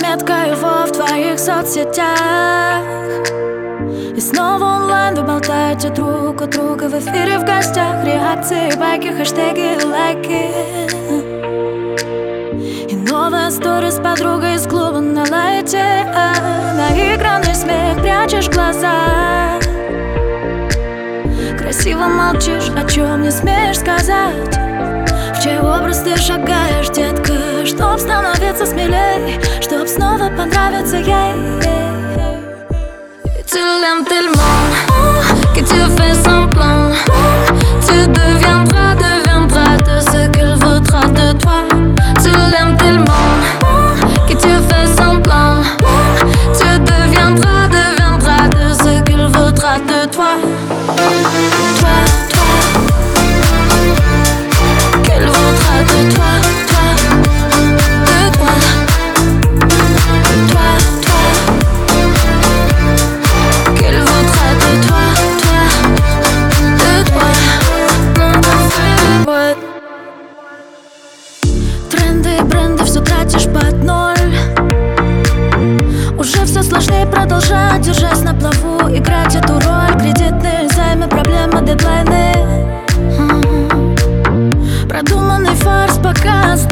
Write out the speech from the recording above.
отметка его в твоих соцсетях. И снова онлайн вы болтаете друг у друга. В эфире, в гостях, реакции, байки, хэштеги, лайки. И новая история с подругой из клуба на лайте. Наигранный смех, прячешь глаза. Красиво молчишь, о чем не смеешь сказать. В чей образ ты шагаешь, детка, чтоб становиться смелей, чтоб снова понравиться ей. Tu l'aimes tellement que tu fais semblant. Tu deviendras de ce qu'il voudra de toi. Tu l'aimes tellement que tu fais semblant. Tu deviendras de ce qu'il voudra de toi. Toi, toi, qu'elle voudra de toi, toi, de toi. Toi, toi, qu'elle voudra de toi, toi, de toi. Вот. Тренды и бренды, все тратишь под ноль. Уже все сложнее продолжать, держась на плаву, играть эту роль. Кредитные займы, проблемы, дедлайны. Продуманный фарс, показ,